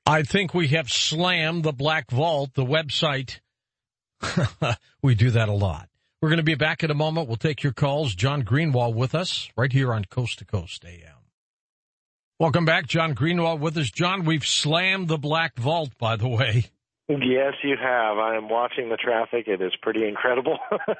I think we have slammed the Black Vault, the website. We do that a lot. We're going to be back in a moment. We'll take your calls. John Greenwald with us right here on Coast to Coast AM. Welcome back. John Greenwald with us. John, we've slammed the Black Vault, by the way. Yes, you have. I am watching the traffic. It is pretty incredible.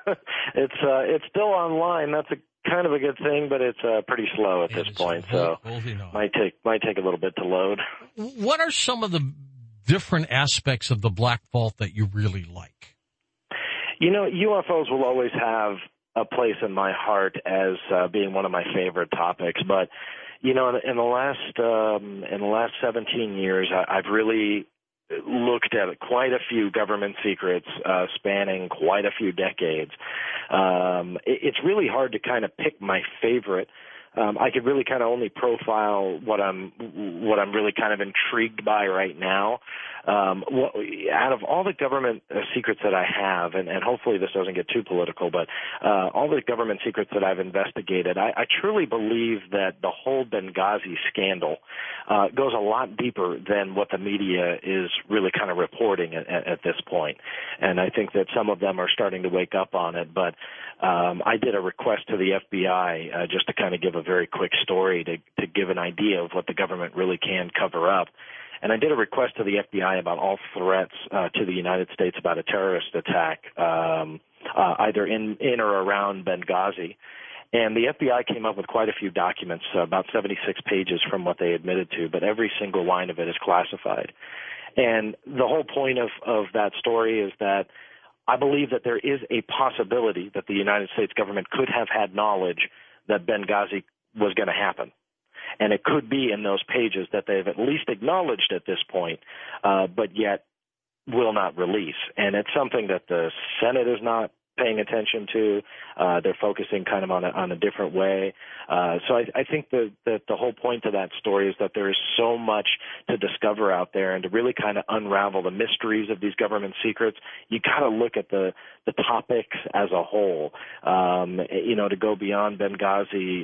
It's still online. That's kind of a good thing, but it's pretty slow at this point. So might take a little bit to load. What are some of the different aspects of the Black Vault that you really like? You know, UFOs will always have a place in my heart as being one of my favorite topics. But you know, in the last 17 years, I've really looked at quite a few government secrets spanning quite a few decades. It's really hard to kind of pick my favorite. I could really kind of only profile what I'm really kind of intrigued by right now. Out of all the government secrets that I have, and hopefully this doesn't get too political, but all the government secrets that I've investigated, I truly believe that the whole Benghazi scandal goes a lot deeper than what the media is really kind of reporting at this point. And I think that some of them are starting to wake up on it. But I did a request to the FBI just to kind of give a very quick story to give an idea of what the government really can cover up. And I did a request to the FBI about all threats to the United States about a terrorist attack, either in or around Benghazi. And the FBI came up with quite a few documents, about 76 pages from what they admitted to, but every single line of it is classified. And the whole point of that story is that I believe that there is a possibility that the United States government could have had knowledge that Benghazi was going to happen. And it could be in those pages that they've at least acknowledged at this point, but yet will not release. And it's something that the Senate is not paying attention to. They're focusing kind of on a different way. So I think that the whole point of that story is that there is so much to discover out there, and to really kind of unravel the mysteries of these government secrets, you got to look at the topics as a whole. You know, to go beyond Benghazi,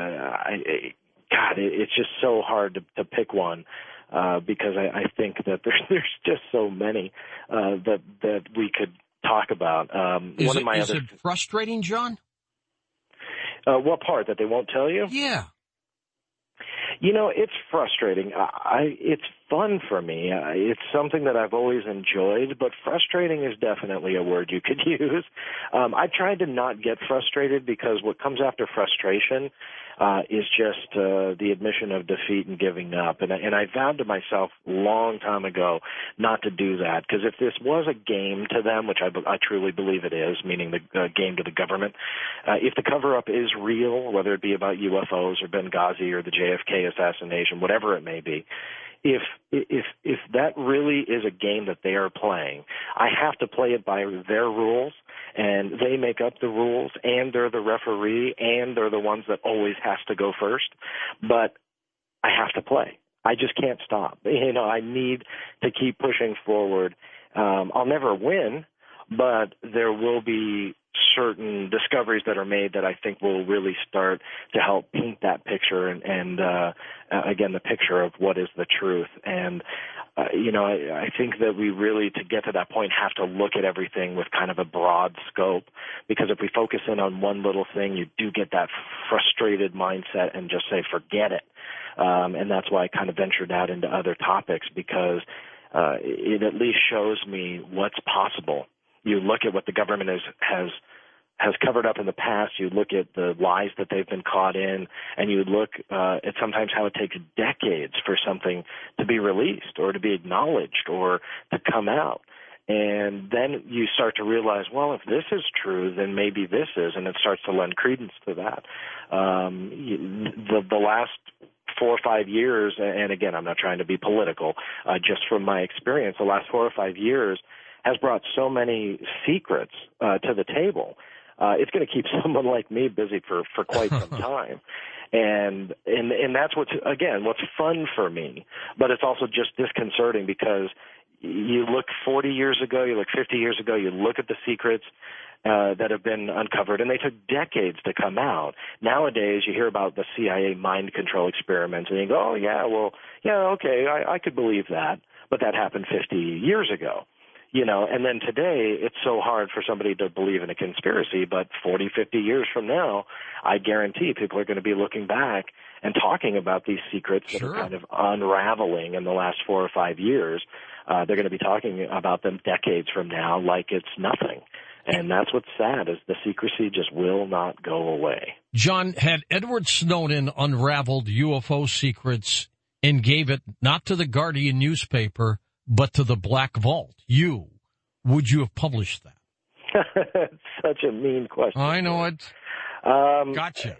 it's just so hard to pick one. Because I think that there's just so many that we could talk about. Is it frustrating, John? What part? That they won't tell you? Yeah. You know, it's frustrating. It's fun for me. It's something that I've always enjoyed, but frustrating is definitely a word you could use. I tried to not get frustrated, because what comes after frustration is just the admission of defeat and giving up. And I vowed to myself a long time ago not to do that, because if this was a game to them, which I truly believe it is, meaning the game to the government, if the cover-up is real, whether it be about UFOs or Benghazi or the JFK assassination, whatever it may be, if that really is a game that they are playing, I have to play it by their rules, and they make up the rules, and they're the referee, and they're the ones that always has to go first. But I have to play. I just can't stop. You know, I need to keep pushing forward. I'll never win, but there will be certain discoveries that are made that I think will really start to help paint that picture and again, the picture of what is the truth. And, you know, I think that we really, to get to that point, have to look at everything with kind of a broad scope, because if we focus in on one little thing, you do get that frustrated mindset and just say, forget it. And that's why I kind of ventured out into other topics, because it at least shows me what's possible. You look at what the government has covered up in the past. You look at the lies that they've been caught in, and you look at sometimes how it takes decades for something to be released or to be acknowledged or to come out. And then you start to realize, well, if this is true, then maybe this is, and it starts to lend credence to that. The last 4 or 5 years, and again, I'm not trying to be political, just from my experience, the last 4 or 5 years has brought so many secrets to the table. It's going to keep someone like me busy for quite some time. And that's what's fun for me. But it's also just disconcerting, because you look 40 years ago, you look 50 years ago, you look at the secrets, that have been uncovered, and they took decades to come out. Nowadays, you hear about the CIA mind control experiments, and you go, oh, yeah, well, yeah, okay, I could believe that, but that happened 50 years ago. And then today, it's so hard for somebody to believe in a conspiracy, but 40, 50 years from now, I guarantee people are going to be looking back and talking about these secrets that are kind of unraveling in the last 4 or 5 years. They're going to be talking about them decades from now like it's nothing. And that's what's sad, is the secrecy just will not go away. John, had Edward Snowden unraveled UFO secrets and gave it not to the Guardian newspaper, but to the Black Vault, would you have published that? It's such a mean question. I know it. Gotcha.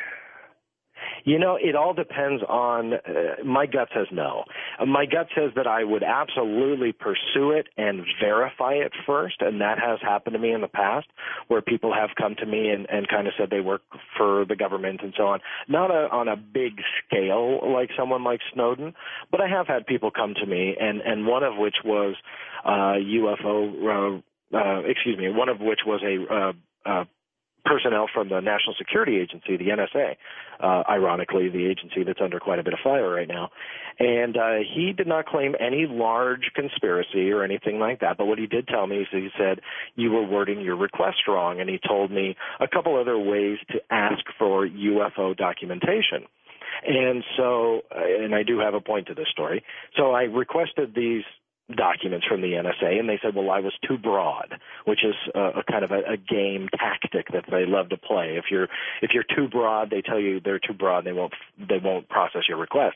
It all depends on, my gut says no. My gut says that I would absolutely pursue it and verify it first, and that has happened to me in the past, where people have come to me and kind of said they work for the government and so on. Not on a big scale like someone like Snowden, but I have had people come to me, and one of which was one of which was a personnel from the National Security Agency, the NSA, ironically, the agency that's under quite a bit of fire right now. And he did not claim any large conspiracy or anything like that. But what he did tell me is he said, you were wording your request wrong. And he told me a couple other ways to ask for UFO documentation. And so, and I do have a point to this story. So I requested these documents from the NSA, and they said, well, I was too broad, which is a kind of a game tactic that they love to play. If you're too broad, they tell you they're too broad, they won't process your request.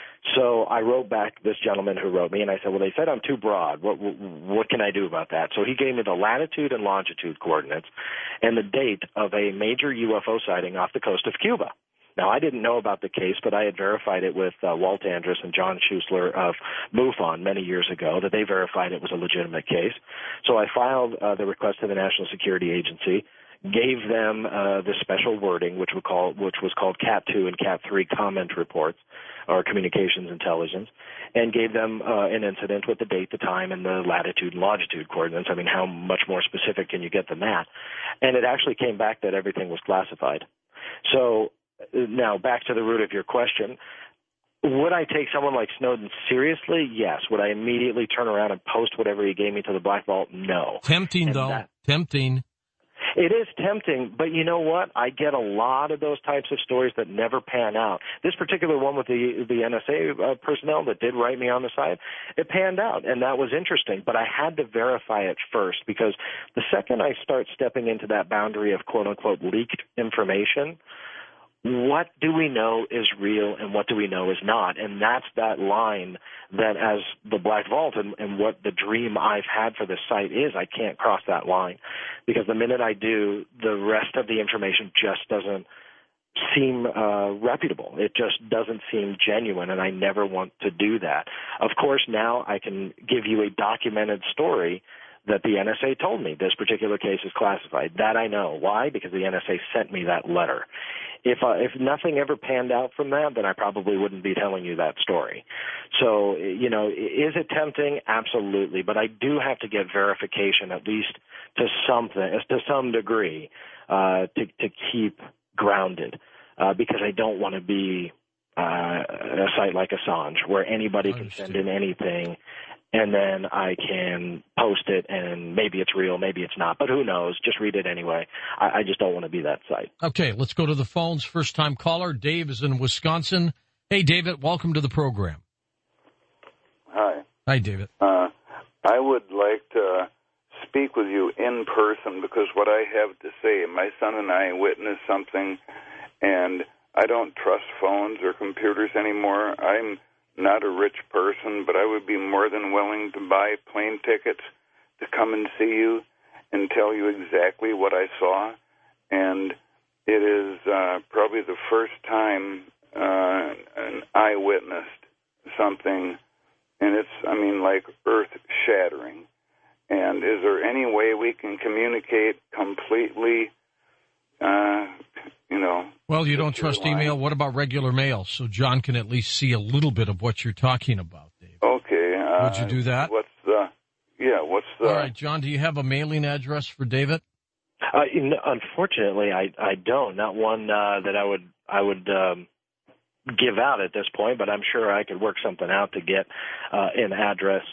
So I wrote back this gentleman who wrote me, and I said, well, they said I'm too broad. What can I do about that? So he gave me the latitude and longitude coordinates and the date of a major UFO sighting off the coast of Cuba. Now, I didn't know about the case, but I had verified it with Walt Andrus and John Schuessler of MUFON many years ago, that they verified it was a legitimate case. So I filed the request to the National Security Agency, gave them the special wording, which was called Cat 2 and Cat 3 comment reports, or communications intelligence, and gave them an incident with the date, the time, and the latitude and longitude coordinates. I mean, how much more specific can you get than that? And it actually came back that everything was classified. So now, back to the root of your question. Would I take someone like Snowden seriously? Yes. Would I immediately turn around and post whatever he gave me to the Black Vault? No. Tempting, though. Tempting. It is tempting, but you know what? I get a lot of those types of stories that never pan out. This particular one with the NSA personnel that did write me on the side, it panned out, and that was interesting. But I had to verify it first, because the second I start stepping into that boundary of quote-unquote leaked information, what do we know is real and what do we know is not? And that's that line that, as the Black Vault and what the dream I've had for this site is, I can't cross that line. Because the minute I do, the rest of the information just doesn't seem reputable. It just doesn't seem genuine, and I never want to do that. Of course, now I can give you a documented story that the NSA told me this particular case is classified. That I know. Why? Because the NSA sent me that letter. If nothing ever panned out from that, then I probably wouldn't be telling you that story. So, is it tempting? Absolutely. But I do have to get verification, at least to some degree, to keep grounded, because I don't want to be a site like Assange, where anybody can send in anything, and then I can post it, and maybe it's real, maybe it's not. But who knows? Just read it anyway. I just don't want to be that site. Okay, let's go to the phones. First-time caller, Dave is in Wisconsin. Hey, David, welcome to the program. Hi. Hi, David. I would like to speak with you in person, because what I have to say, my son and I witnessed something, and I don't trust phones or computers anymore. I'm not a rich person, but I would be more than willing to buy plane tickets to come and see you and tell you exactly what I saw. And it is probably the first time I witnessed something, and it's, like earth-shattering. And is there any way we can communicate completely, Well, you don't trust email. What about regular mail? So John can at least see a little bit of what you're talking about, Dave. Okay. Would you do that? What's the... All right, John, do you have a mailing address for David? Unfortunately, I don't. Not one that I would give out at this point, but I'm sure I could work something out to get an address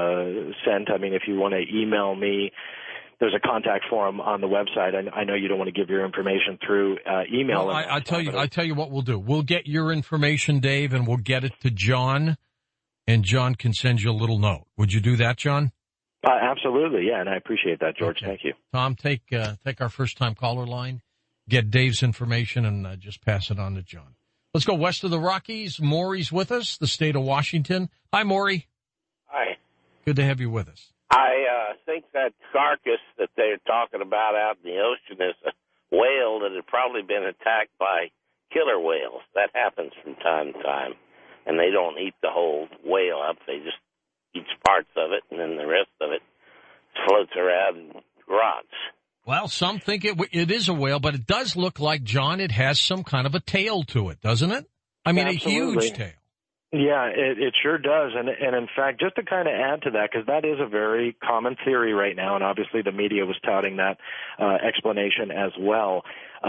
sent. I mean, if you want to email me, there's a contact form on the website. I know you don't want to give your information through email. Well, I tell you what we'll do. We'll get your information, Dave, and we'll get it to John, and John can send you a little note. Would you do that, John? Absolutely, yeah, and I appreciate that, George. Okay. Thank you. Tom, take our first-time caller line, get Dave's information, and just pass it on to John. Let's go west of the Rockies. Maury's with us, the state of Washington. Hi, Maury. Hi. Good to have you with us. I think that carcass that they're talking about out in the ocean is a whale that had probably been attacked by killer whales. That happens from time to time, and they don't eat the whole whale up. They just eat parts of it, and then the rest of it floats around and rots. Well, some think it is a whale, but it does look like, John, it has some kind of a tail to it, doesn't it? I mean, Absolutely. A huge tail. Yeah, it sure does. And in fact, just to kind of add to that, because that is a very common theory right now, and obviously the media was touting that explanation as well.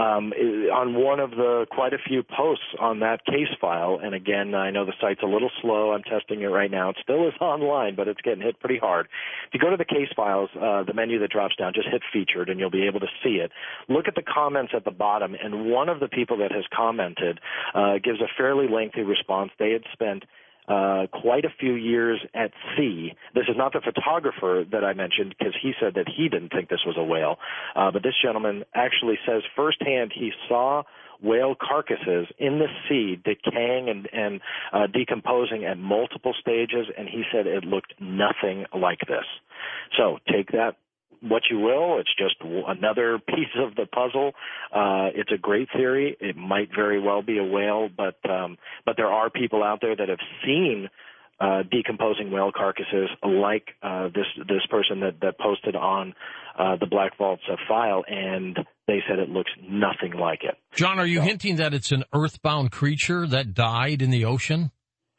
On one of the quite a few posts on that case file, and again, I know the site's a little slow. I'm testing it right now. It still is online, but it's getting hit pretty hard. If you go to the case files, the menu that drops down, just hit featured, and you'll be able to see it. Look at the comments at the bottom, and one of the people that has commented gives a fairly lengthy response. They had spent quite a few years at sea. This is not the photographer that I mentioned, because he said that he didn't think this was a whale. But this gentleman actually says firsthand he saw whale carcasses in the sea decaying and decomposing at multiple stages, and he said it looked nothing like this. So take that what you will. It's just another piece of the puzzle. It's a great theory. It might very well be a whale, but there are people out there that have seen decomposing whale carcasses, like this person that posted on the Black Vault's file, and they said it looks nothing like it. John, are you hinting that it's an earthbound creature that died in the ocean?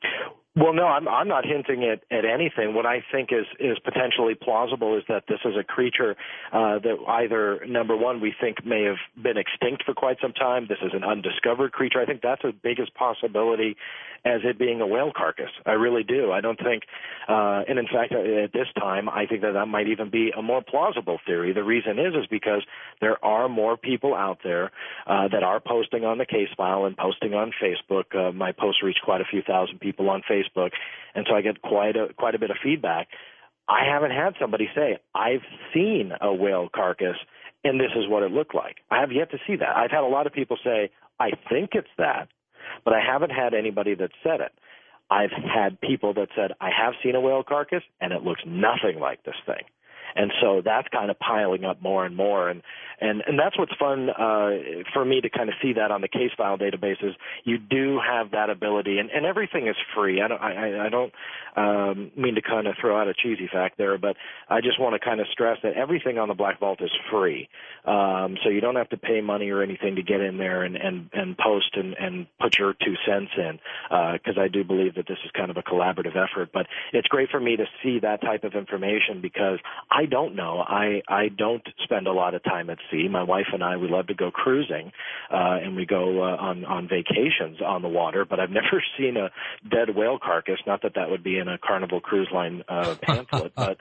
Well, no, I'm not hinting at anything. What I think is potentially plausible is that this is a creature that either, number one, we think may have been extinct for quite some time. This is an undiscovered creature. I think that's as big as possibility as it being a whale carcass. I really do. I don't think, and in fact, at this time, I think that might even be a more plausible theory. The reason is because there are more people out there that are posting on the case file and posting on Facebook. My posts reach quite a few thousand people on Facebook, and so I get quite a bit of feedback. I haven't had somebody say, I've seen a whale carcass, and this is what it looked like. I have yet to see that. I've had a lot of people say, I think it's that, but I haven't had anybody that said it. I've had people that said, I have seen a whale carcass, and it looks nothing like this thing. And so that's kind of piling up more and more. And that's what's fun for me to kind of see that on the case file databases. You do have that ability, and everything is free. I don't mean to kind of throw out a cheesy fact there, but I just want to kind of stress that everything on the Black Vault is free. So you don't have to pay money or anything to get in there and post and put your 2 cents in, because I do believe that this is kind of a collaborative effort. But it's great for me to see that type of information, because I don't know. I don't spend a lot of time at sea. My wife and I, we love to go cruising, and we go on vacations on the water, but I've never seen a dead whale carcass. Not that would be in a Carnival Cruise Line pamphlet, but,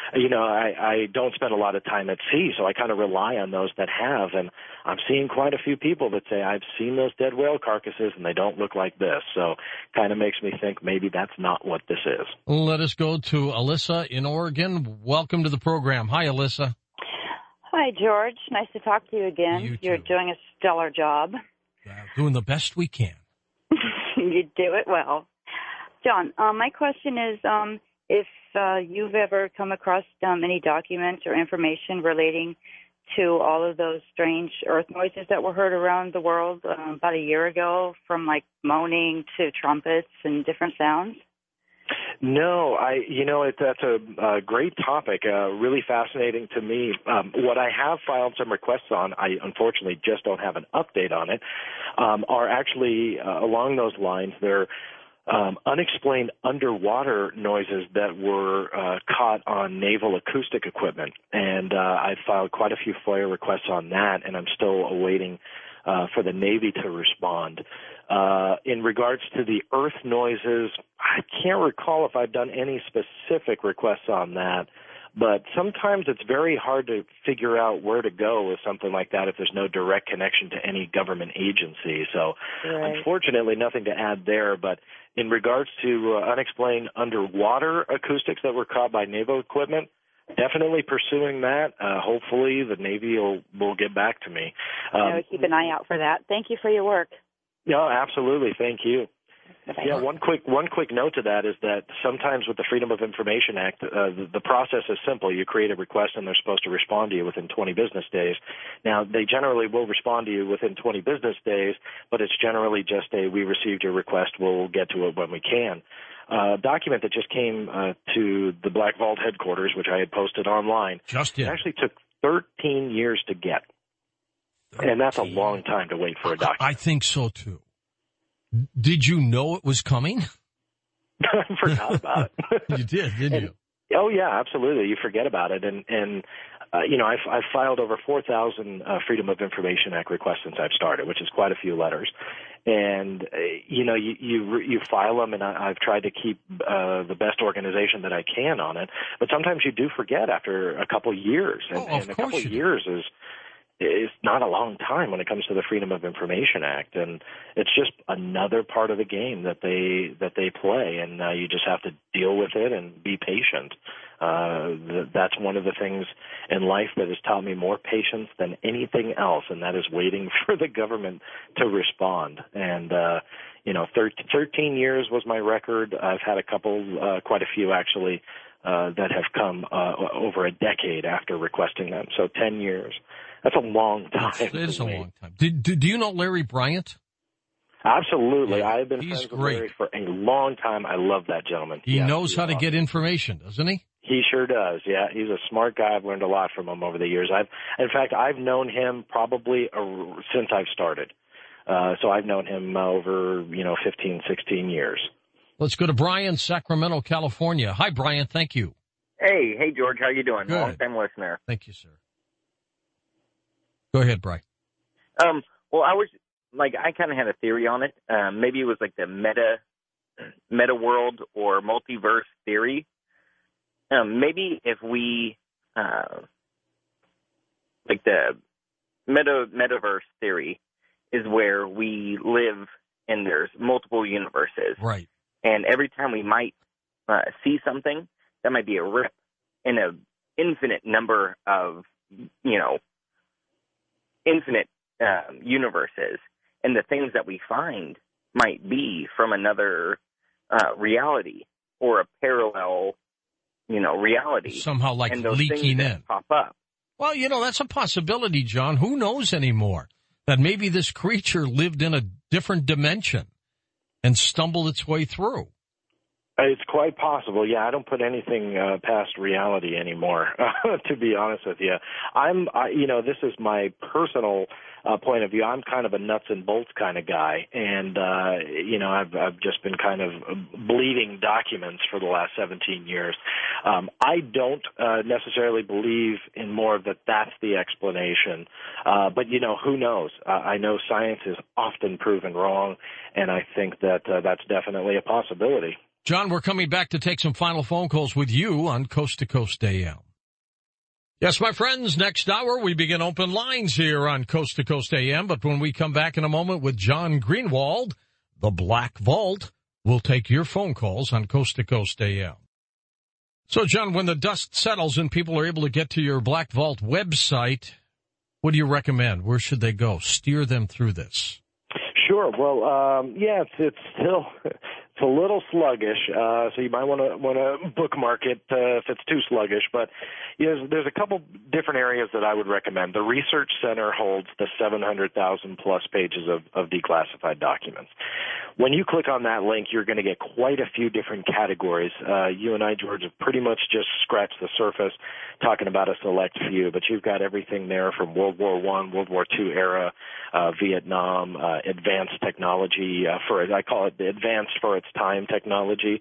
I don't spend a lot of time at sea, so I kind of rely on those that have, and I'm seeing quite a few people that say, I've seen those dead whale carcasses, and they don't look like this, so kind of makes me think maybe that's not what this is. Let us go to Alyssa in Oregon. Welcome to the program. Hi, Alyssa. Hi, George. Nice to talk to you again. You're doing a stellar job. Doing the best we can. You do it well. John, my question is if you've ever come across any documents or information relating to all of those strange earth noises that were heard around the world about a year ago, from like moaning to trumpets and different sounds? No, that's a great topic, really fascinating to me. What I have filed some requests on, I unfortunately just don't have an update on it, are actually along those lines. They're unexplained underwater noises that were caught on naval acoustic equipment. And I filed quite a few FOIA requests on that, and I'm still awaiting for the Navy to respond. In regards to the earth noises, I can't recall if I've done any specific requests on that. But sometimes it's very hard to figure out where to go with something like that if there's no direct connection to any government agency. So Unfortunately, nothing to add there. But in regards to unexplained underwater acoustics that were caught by naval equipment, definitely pursuing that. Hopefully the Navy will get back to me. Keep an eye out for that. Thank you for your work. No, absolutely. Thank you. Bye-bye. Yeah, one quick note to that is that sometimes with the Freedom of Information Act, the process is simple. You create a request, and they're supposed to respond to you within 20 business days. Now, they generally will respond to you within 20 business days, but it's generally just we received your request, we'll get to it when we can. A document that just came to the Black Vault headquarters, which I had posted online, it actually took 13 years to get. 13. And that's a long time to wait for a document. I think so, too. Did you know it was coming? I forgot about it. You did, didn't you? Oh, yeah, absolutely. You forget about it. And I've filed over 4,000 Freedom of Information Act requests since I've started, which is quite a few letters. And, you file them, and I've tried to keep the best organization that I can on it. But sometimes you do forget after a couple years. And a couple years is not a long time when it comes to the Freedom of Information Act, and it's just another part of the game that they play, and you just have to deal with it and be patient. That's one of the things in life that has taught me more patience than anything else, and that is waiting for the government to respond. And 13 years was my record. I've had quite a few actually, that have come over a decade after requesting them. So 10 years. That's a long time. It is a long time. Do you know Larry Bryant? Absolutely. Yeah, I've been friends with Larry for a long time. I love that gentleman. He knows how to get information, doesn't he? He sure does. Yeah, he's a smart guy. I've learned a lot from him over the years. I've known him probably since I've started. So I've known him over 15, 16 years. Let's go to Brian, Sacramento, California. Hi, Brian. Thank you. Hey, George. How you doing? Good. Long-time listener. Thank you, sir. Go ahead, Brian. Well, I kind of had a theory on it. Maybe it was like the meta world or multiverse theory. Maybe if we, like the metaverse theory is where we live and there's multiple universes. Right. And every time we might see something, that might be a rip in an infinite number of, infinite universes. And the things that we find might be from another reality or a parallel, reality. Somehow like and those leaking things in. that pop up. Well, that's a possibility, John. Who knows anymore? That maybe this creature lived in a different dimension and stumbled its way through. It's quite possible. Yeah, I don't put anything past reality anymore, to be honest with you. This is my personal point of view. I'm kind of a nuts and bolts kind of guy, and I've just been kind of bleeding documents for the last 17 years. I don't necessarily believe in more of that's the explanation, but who knows? I know science is often proven wrong, and I think that that's definitely a possibility. John, we're coming back to take some final phone calls with you on Coast to Coast AM. Yes, my friends, next hour we begin open lines here on Coast to Coast AM, but when we come back in a moment with John Greenwald, the Black Vault, we'll take your phone calls on Coast to Coast AM. So, John, when the dust settles and people are able to get to your Black Vault website, what do you recommend? Where should they go? Steer them through this. Sure. Well, it's still it's a little sluggish, so you might want to bookmark it if it's too sluggish. But there's a couple different areas that I would recommend. The Research Center holds the 700,000 plus pages of declassified documents. When you click on that link, you're going to get quite a few different categories. You and I, George, have pretty much just scratched the surface talking about a select few, but you've got everything there from World War I, World War II era, Vietnam, advanced technology I call it advanced for its its time technology.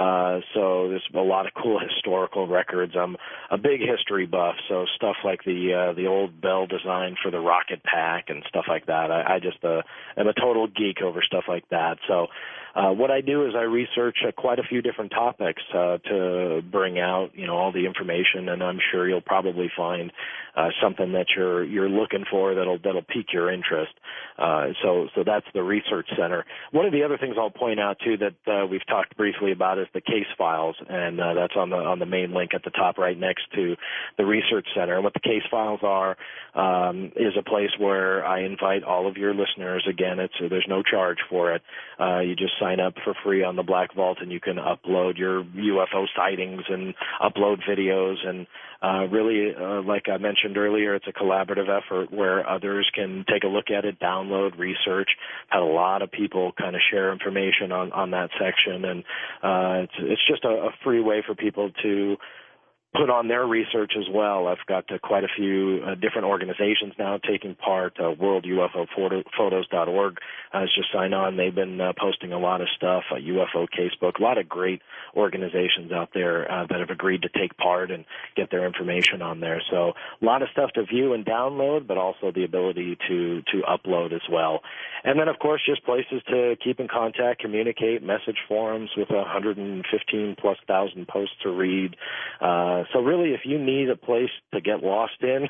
So there's a lot of cool historical records. I'm a big history buff, so stuff like the old Bell design for the rocket pack and stuff like that. I just am a total geek over stuff like that. So what I do is I research quite a few different topics to bring out, all the information, and I'm sure you'll probably find something that you're looking for that'll pique your interest. So that's the Research Center. One of the other things I'll point out too that we've talked briefly about is the case files, and that's on the main link at the top right next to the Research Center. And what the case files are is a place where I invite all of your listeners. Again, there's no charge for it. You just sign up for free on the Black Vault, and you can upload your UFO sightings and upload videos. And really, like I mentioned earlier, it's a collaborative effort where others can take a look at it, download, research. Had a lot of people kind of share information on that section, and it's just a free way for people to put on their research as well. I've got quite a few different organizations now taking part. WorldUFOPhotos.org has just signed on. They've been posting a lot of stuff. UFO Casebook, a lot of great organizations out there that have agreed to take part and get their information on there. So a lot of stuff to view and download, but also the ability to upload as well. And then, of course, just places to keep in contact, communicate, message forums with 115+ thousand posts to read. So really, if you need a place to get lost in,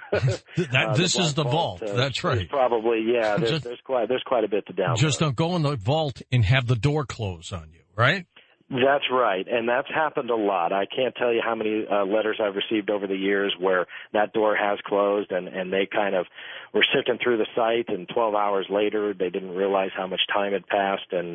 this is the vault. That's right. Probably, yeah. There's quite a bit to download. Just don't go in the vault and have the door close on you, right? That's right, and that's happened a lot. I can't tell you how many letters I've received over the years where that door has closed, and they kind of were sifting through the site, and 12 hours later they didn't realize how much time had passed, and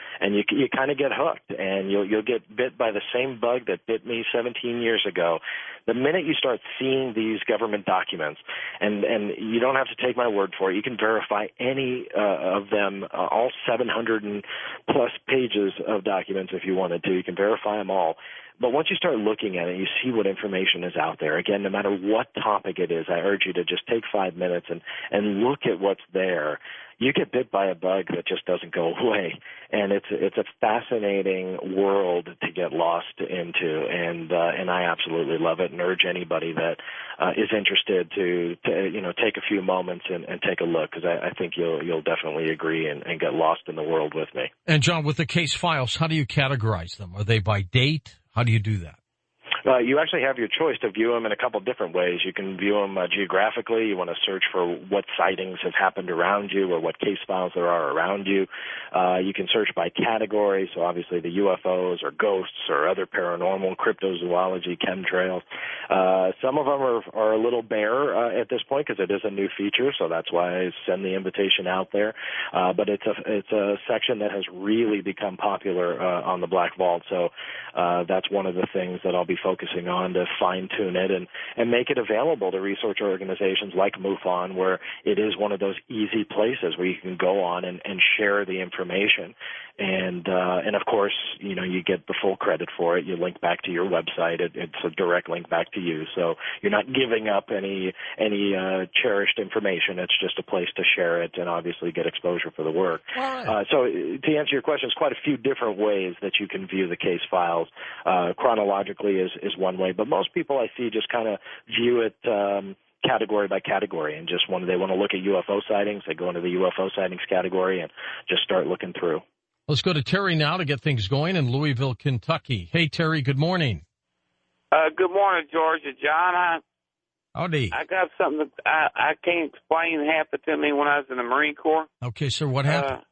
you kind of get hooked, and you'll get bit by the same bug that bit me 17 years ago. The minute you start seeing these government documents, and you don't have to take my word for it, you can verify any of them, all 700 and plus pages of documents if you wanted to. You can verify them all. But once you start looking at it, you see what information is out there. Again, no matter what topic it is, I urge you to just take 5 minutes and look at what's there. You get bit by a bug that just doesn't go away, and it's a fascinating world to get lost into, and I absolutely love it, and urge anybody that is interested to take a few moments and take a look, because I think you'll definitely agree and get lost in the world with me. And John, with the case files, how do you categorize them? Are they by date? How do you do that? You actually have your choice to view them in a couple different ways. You can view them geographically. You want to search for what sightings have happened around you or what case files there are around you. You can search by category, so obviously the UFOs or ghosts or other paranormal, cryptozoology, chemtrails. Some of them are a little bare at this point because it is a new feature, so that's why I send the invitation out there. But it's a section that has really become popular on the Black Vault, so that's one of the things that I'll be focusing on to fine-tune it and make it available to research organizations like MUFON, where it is one of those easy places where you can go on and share the information. And of course, you get the full credit for it. You link back to your website. It's a direct link back to you. So you're not giving up any cherished information. It's just a place to share it and obviously get exposure for the work. Right. So to answer your question, there's quite a few different ways that you can view the case files. Chronologically is one way, but most people I see just kind of view it category by category, and just they want to look at UFO sightings, they go into the UFO sightings category and just start looking through. Let's go to Terry now to get things going in Louisville, Kentucky. Hey, Terry, good morning. Good morning, George and John. Howdy. I got something that I can't explain happened to me when I was in the Marine Corps. Okay, sir, what happened?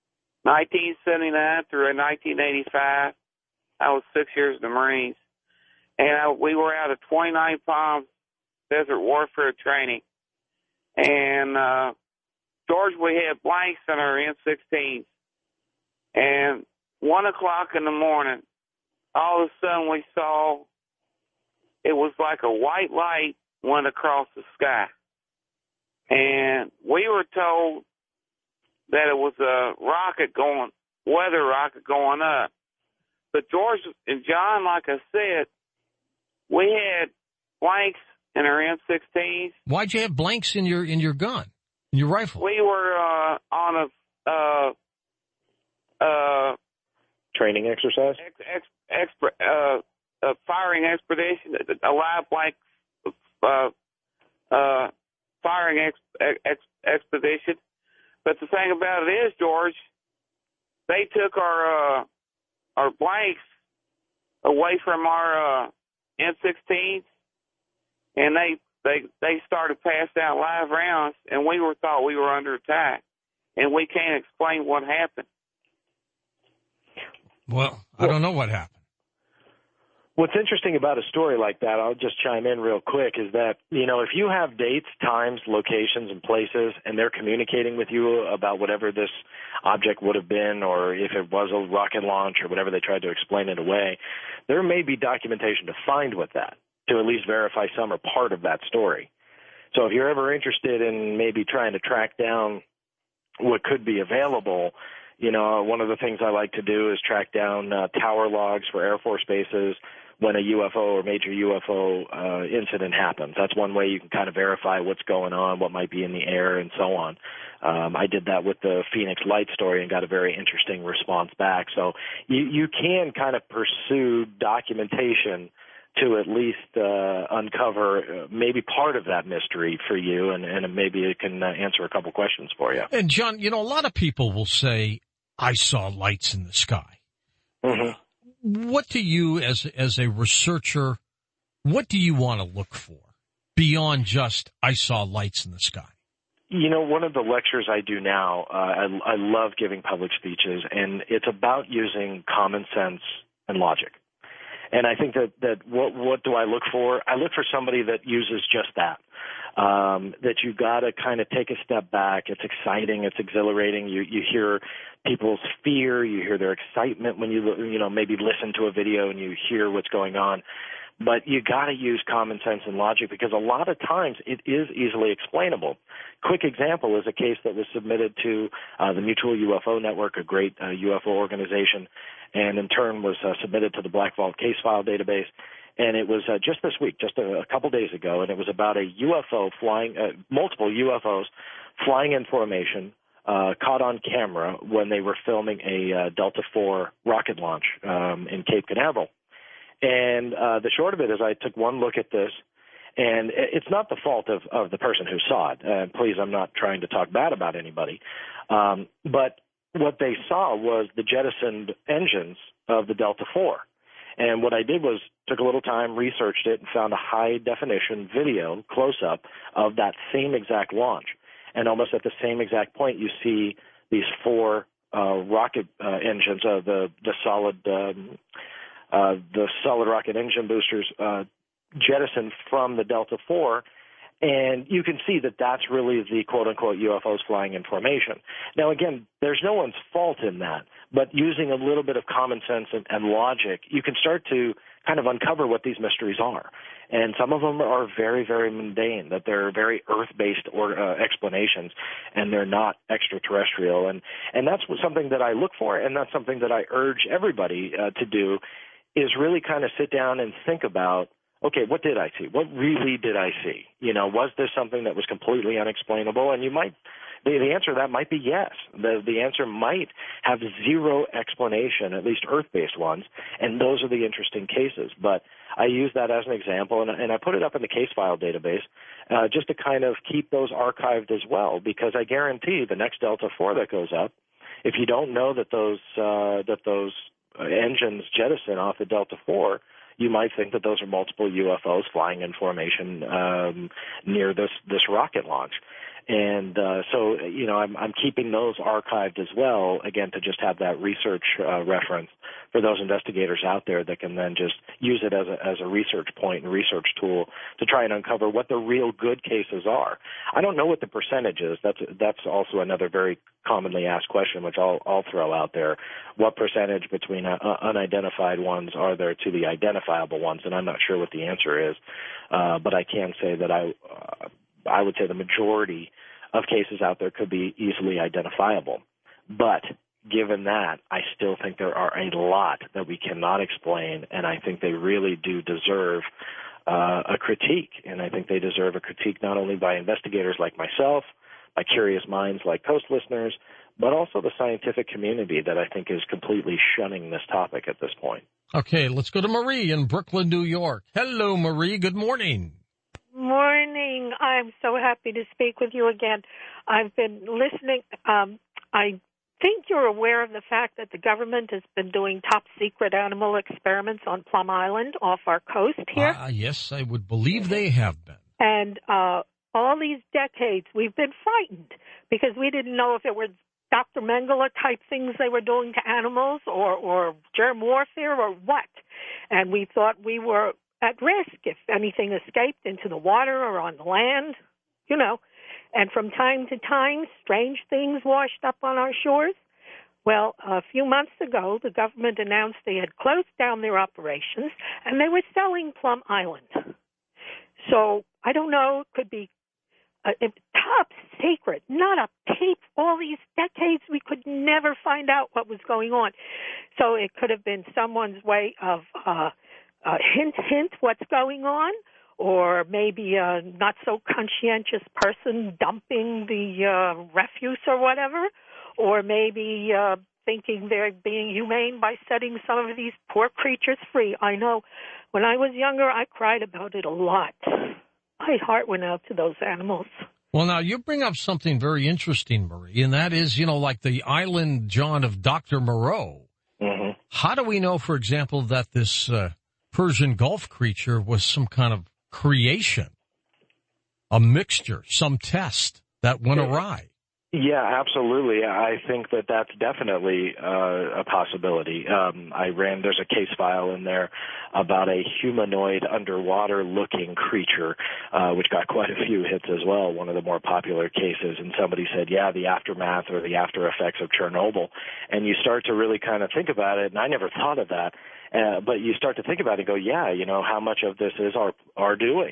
1979 through 1985. I was 6 years in the Marines, and we were out of 29 Palms Desert Warfare Training. And, George, we had blanks in our M16s. And 1 o'clock in the morning, all of a sudden we saw it was like a white light went across the sky. And we were told that it was a weather rocket going up. But George and John, like I said, we had blanks in our M16s. Why'd you have blanks in your gun, in your rifle? We were on a training exercise? Firing expedition, a live blank firing expedition. But the thing about it is, George, they took our blanks away from our M16s, and they started passing out live rounds, and we thought we were under attack, and we can't explain what happened. Well, I don't know what happened. What's interesting about a story like that, I'll just chime in real quick, is that, if you have dates, times, locations, and places, and they're communicating with you about whatever this object would have been, or if it was a rocket launch or whatever they tried to explain it away, there may be documentation to find with that, to at least verify some or part of that story. So if you're ever interested in maybe trying to track down what could be available, one of the things I like to do is track down tower logs for Air Force bases when a UFO or major UFO incident happens. That's one way you can kind of verify what's going on, what might be in the air, and so on. I did that with the Phoenix Light story and got a very interesting response back. So you can kind of pursue documentation to at least uncover maybe part of that mystery for you, and maybe it can answer a couple questions for you. And, John, a lot of people will say, I saw lights in the sky. Mm-hmm. What do you, as a researcher, what do you want to look for beyond just, I saw lights in the sky? One of the lectures I do now, I love giving public speeches, and it's about using common sense and logic. And I think that what do I look for? I look for somebody that uses just that. That you got to kind of take a step back. It's exciting. It's exhilarating. You hear people's fear. You hear their excitement when you maybe listen to a video and you hear what's going on. But you got to use common sense and logic, because a lot of times it is easily explainable. Quick example is a case that was submitted to the Mutual UFO Network, a great UFO organization, and in turn was submitted to the Black Vault case file database. And it was just this week, just a couple days ago, and it was about a UFO flying, multiple UFOs flying in formation, caught on camera when they were filming a Delta IV rocket launch in Cape Canaveral. And the short of it is I took one look at this, and it's not the fault of the person who saw it. Please, I'm not trying to talk bad about anybody. But what they saw was the jettisoned engines of the Delta IV. And what I did was took a little time, researched it, and found a high-definition video close-up of that same exact launch. And almost at the same exact point, you see these four rocket engines, the solid rocket engine boosters jettisoned from the Delta IV, and you can see that that's really the quote-unquote UFOs flying in formation. Now, again, there's no one's fault in that, but using a little bit of common sense and logic, you can start to kind of uncover what these mysteries are. And some of them are very, very mundane, that they're very Earth-based explanations, and they're not extraterrestrial. And that's something that I look for, and that's something that I urge everybody to do, is really kind of sit down and think about, okay, what did I see? What really did I see? Was there something that was completely unexplainable? And the answer to that might be yes. The answer might have zero explanation, at least Earth-based ones, and those are the interesting cases. But I use that as an example, and I put it up in the case file database just to kind of keep those archived as well, because I guarantee the next Delta IV that goes up, if you don't know that those engines jettison off the Delta IV, you might think that those are multiple UFOs flying in formation near this rocket launch. And so, I'm keeping those archived as well, again, to just have that research reference for those investigators out there that can then just use it as a research point and research tool to try and uncover what the real good cases are. I don't know what the percentage is. That's also another very commonly asked question, which I'll throw out there. What percentage between unidentified ones are there to the identifiable ones? And I'm not sure what the answer is, but I can say that I would say the majority of cases out there could be easily identifiable. But given that, I still think there are a lot that we cannot explain, and I think they really do deserve a critique. And I think they deserve a critique not only by investigators like myself, by curious minds like Coast listeners, but also the scientific community that I think is completely shunning this topic at this point. Okay, let's go to Marie in Brooklyn, New York. Hello, Marie. Good morning. Morning. I'm so happy to speak with you again. I've been listening. I think you're aware of the fact that the government has been doing top-secret animal experiments on Plum Island off our coast here. Yes, I would believe they have been. And all these decades, we've been frightened because we didn't know if it were Dr. Mengele-type things they were doing to animals or germ warfare or what. And we thought we were at risk if anything escaped into the water or on the land, you know. And from time to time, strange things washed up on our shores. Well, a few months ago, the government announced they had closed down their operations, and they were selling Plum Island. So, I don't know, it could be top secret, not a peep. All these decades, we could never find out what was going on. So it could have been someone's way of hint what's going on, or maybe a not-so-conscientious person dumping the refuse or whatever, or maybe thinking they're being humane by setting some of these poor creatures free. I know when I was younger, I cried about it a lot. My heart went out to those animals. Well, now, you bring up something very interesting, Marie, and that is, like the island, John, of Dr. Moreau. Mm-hmm. How do we know, for example, that this Persian Gulf creature was some kind of creation, a mixture, some test that went awry? Yeah, absolutely. I think that that's definitely a possibility. There's a case file in there about a humanoid underwater-looking creature, which got quite a few hits as well, one of the more popular cases. And somebody said, yeah, the aftermath or the after effects of Chernobyl. And you start to really kind of think about it, and I never thought of that. But you start to think about it and go, yeah, how much of this is our doing?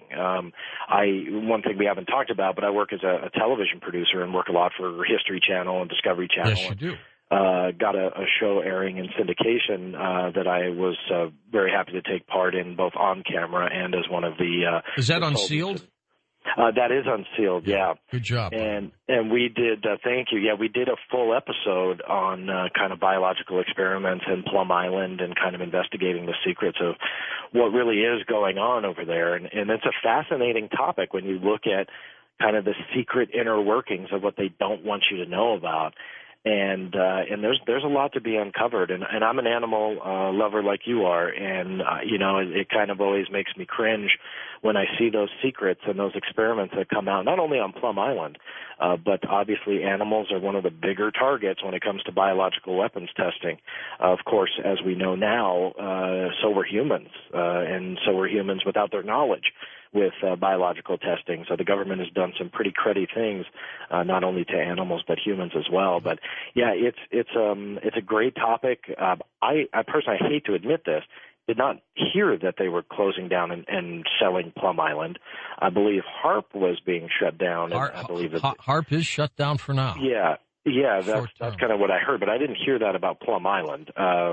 One thing we haven't talked about, but I work as a television producer and work a lot for History Channel and Discovery Channel. Yes, you do. Got a show airing in syndication that I was very happy to take part in, both on camera and as one of the... Is that Unsealed? That is Unsealed, yeah. Good job. And we did, thank you, we did a full episode on kind of biological experiments in Plum Island and kind of investigating the secrets of what really is going on over there. And it's a fascinating topic when you look at kind of the secret inner workings of what they don't want you to know about. And there's a lot to be uncovered. And I'm an animal lover like you are. And, it kind of always makes me cringe when I see those secrets and those experiments that come out, not only on Plum Island, but obviously animals are one of the bigger targets when it comes to biological weapons testing. Of course, as we know now, so were humans, and so were humans without their knowledge with biological testing. So the government has done some pretty cruddy things, not only to animals but humans as well. But yeah, it's a great topic. I personally hate to admit this, did not hear that they were closing down and selling Plum Island. I believe HARP was being shut down. I believe HARP is shut down for now. Yeah, that's kind of what I heard, but I didn't hear that about Plum Island.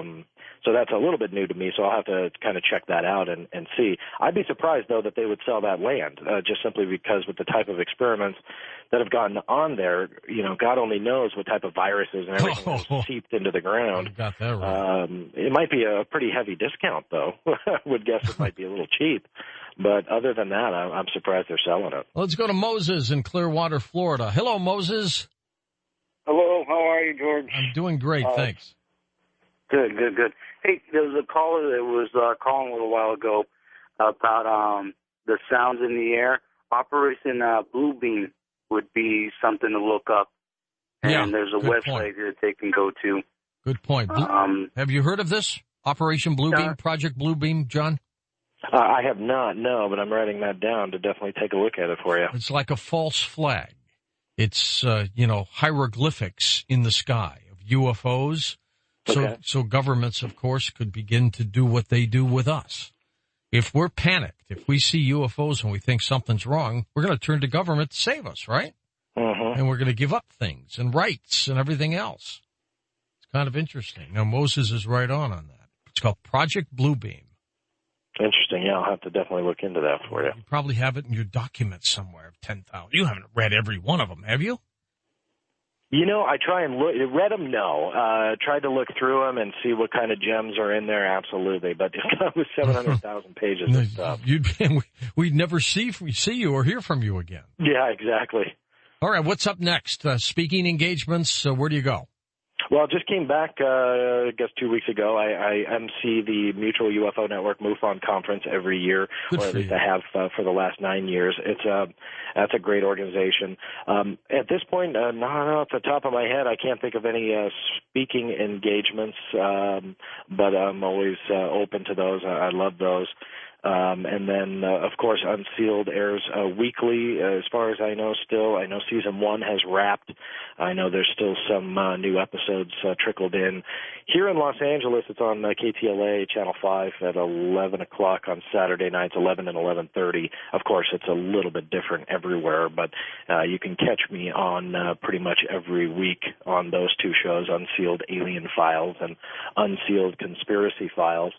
So that's a little bit new to me, so I'll have to kind of check that out and see. I'd be surprised, though, that they would sell that land, just simply because with the type of experiments that have gone on there, God only knows what type of viruses and everything has seeped into the ground. You got that right. It might be a pretty heavy discount, though. I would guess it might be a little cheap. But other than that, I'm surprised they're selling it. Let's go to Moses in Clearwater, Florida. Hello, Moses. Hello, how are you, George? I'm doing great, thanks. Good. Hey, there was a caller that was calling a little while ago about the sounds in the air. Operation Bluebeam would be something to look up, and there's a website that they can go to. Good point. Have you heard of this? Operation Bluebeam, Project Bluebeam, John? I have not, no, but I'm writing that down to definitely take a look at it for you. It's like a false flag. It's, hieroglyphics in the sky of UFOs. So governments, of course, could begin to do what they do with us. If we're panicked, if we see UFOs and we think something's wrong, we're going to turn to government to save us, right? Mm-hmm. And we're going to give up things and rights and everything else. It's kind of interesting. Now, Moses is right on that. It's called Project Bluebeam. Interesting. Yeah, I'll have to definitely look into that for you. You probably have it in your documents somewhere of 10,000. You haven't read every one of them, have you? You know, I try and read them. No, tried to look through them and see what kind of gems are in there. Absolutely, but it was 700,000 pages of stuff. We'd never see you or hear from you again. Yeah, exactly. All right, what's up next? Speaking engagements. Where do you go? Well, just came back, I guess 2 weeks ago. I MC the Mutual UFO Network MUFON conference every year, or at least I have for the last 9 years. That's a great organization. At this point, not off the top of my head, I can't think of any speaking engagements, but I'm always open to those. I love those. And then, of course, Unsealed airs weekly, as far as I know still. I know season 1 has wrapped. I know there's still some new episodes trickled in. Here in Los Angeles, it's on KTLA Channel 5 at 11 o'clock on Saturday nights, 11 and 11:30. Of course, it's a little bit different everywhere, but you can catch me on pretty much every week on those two shows, Unsealed Alien Files and Unsealed Conspiracy Files.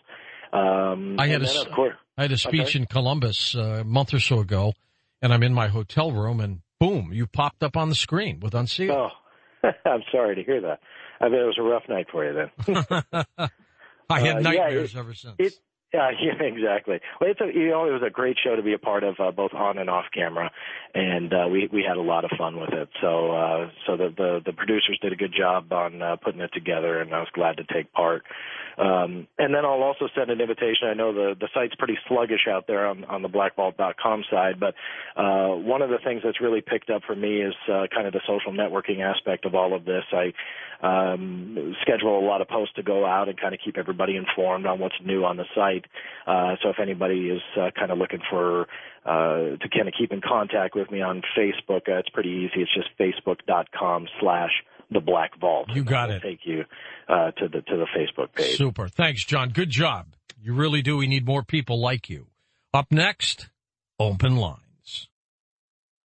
I had a speech in Columbus a month or so ago, and I'm in my hotel room, and boom, you popped up on the screen with Unsealed. Oh, I'm sorry to hear that. I bet it was a rough night for you then. I had nightmares ever since. Yeah, exactly. Well, it was a great show to be a part of, both on and off camera, and we had a lot of fun with it. So the producers did a good job on putting it together, and I was glad to take part. And then I'll also send an invitation. I know the site's pretty sluggish out there on the blackvault.com side, but one of the things that's really picked up for me is kind of the social networking aspect of all of this. I schedule a lot of posts to go out and kind of keep everybody informed on what's new on the site. So if anybody is kind of looking for to kind of keep in contact with me on Facebook, it's pretty easy. It's just facebook.com/The Black Vault. You got it. Take you to the Facebook page. Super. Thanks, John. Good job. You really do. We need more people like you. Up next, Open Line.